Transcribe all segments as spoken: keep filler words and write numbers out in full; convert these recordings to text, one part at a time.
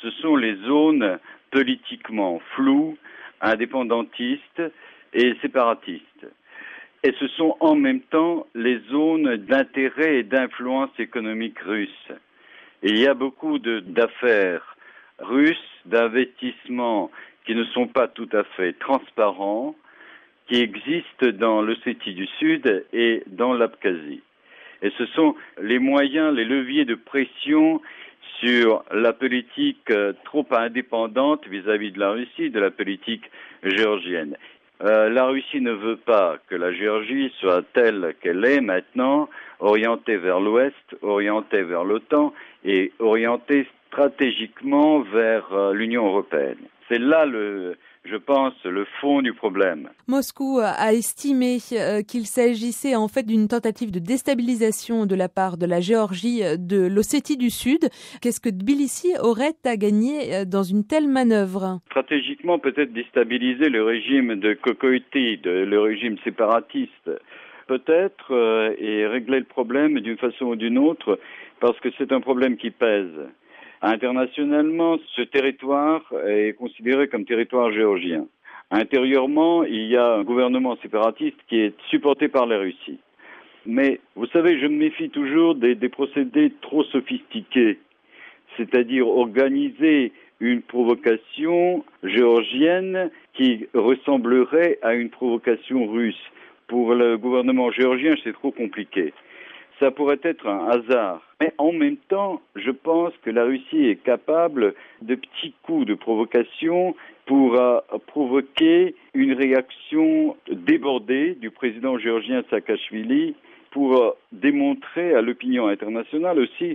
ce sont les zones politiquement floues, indépendantistes et séparatistes. Et ce sont en même temps les zones d'intérêt et d'influence économique russe. Et il y a beaucoup de, d'affaires russes, d'investissements qui ne sont pas tout à fait transparents, qui existent dans l'Ossétie du Sud et dans l'Abkhazie. Et ce sont les moyens, les leviers de pression sur la politique trop indépendante vis-à-vis de la Russie, de la politique géorgienne. Euh, la Russie ne veut pas que la Géorgie soit telle qu'elle est maintenant, orientée vers l'ouest, orientée vers l'OTAN et orientée stratégiquement vers euh, l'Union européenne. C'est là, le, je pense, le fond du problème. Moscou a estimé qu'il s'agissait en fait d'une tentative de déstabilisation de la part de la Géorgie, de l'Ossétie du Sud. Qu'est-ce que Tbilissi aurait à gagner dans une telle manœuvre? Stratégiquement, peut-être déstabiliser le régime de Kokoïti, le régime séparatiste. Peut-être, euh, et régler le problème d'une façon ou d'une autre, parce que c'est un problème qui pèse. Internationalement, ce territoire est considéré comme territoire géorgien. Intérieurement, il y a un gouvernement séparatiste qui est supporté par la Russie. Mais, vous savez, je me méfie toujours des, des procédés trop sophistiqués, c'est-à-dire organiser une provocation géorgienne qui ressemblerait à une provocation russe. Pour le gouvernement géorgien, c'est trop compliqué. Ça pourrait être un hasard. Mais en même temps, je pense que la Russie est capable de petits coups de provocation pour euh, provoquer une réaction débordée du président géorgien Saakachvili pour euh, démontrer à l'opinion internationale aussi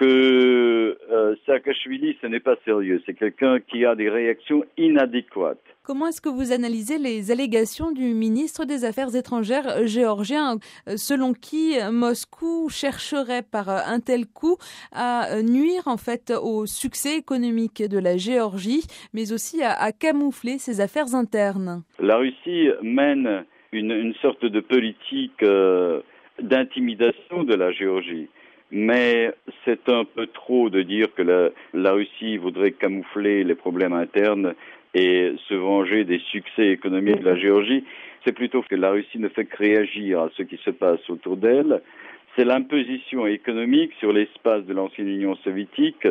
que euh, Saakachvili, ce n'est pas sérieux. C'est quelqu'un qui a des réactions inadéquates. Comment est-ce que vous analysez les allégations du ministre des Affaires étrangères géorgien, selon qui Moscou chercherait par un tel coup à nuire en fait au succès économique de la Géorgie, mais aussi à, à camoufler ses affaires internes? La Russie mène une, une sorte de politique euh, d'intimidation de la Géorgie. Mais c'est un peu trop de dire que la, la Russie voudrait camoufler les problèmes internes et se venger des succès économiques de la Géorgie. C'est plutôt que la Russie ne fait que réagir à ce qui se passe autour d'elle. C'est l'imposition économique sur l'espace de l'ancienne Union soviétique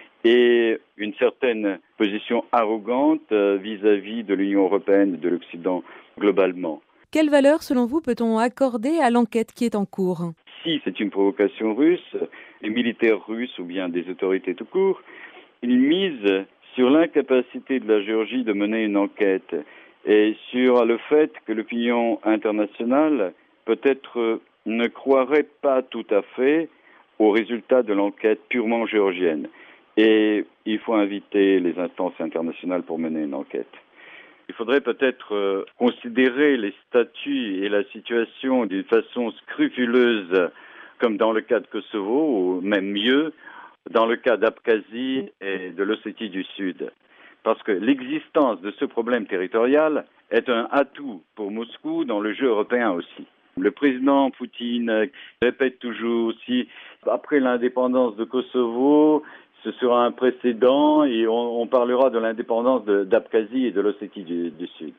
et une certaine position arrogante vis-à-vis de l'Union européenne et de l'Occident globalement. Quelle valeur, selon vous, peut-on accorder à l'enquête qui est en cours? Si c'est une provocation russe, les militaires russes ou bien des autorités tout court, ils misent sur l'incapacité de la Géorgie de mener une enquête et sur le fait que l'opinion internationale peut-être ne croirait pas tout à fait aux résultats de l'enquête purement géorgienne. Et il faut inviter les instances internationales pour mener une enquête. Il faudrait peut-être euh, considérer les statuts et la situation d'une façon scrupuleuse, comme dans le cas de Kosovo, ou même mieux, dans le cas d'Abkhazie et de l'Ossétie du Sud. Parce que l'existence de ce problème territorial est un atout pour Moscou dans le jeu européen aussi. Le président Poutine répète toujours aussi, après l'indépendance de Kosovo, ce sera un précédent et on, on parlera de l'indépendance de, d'Abkhazie et de l'Ossétie du, du Sud.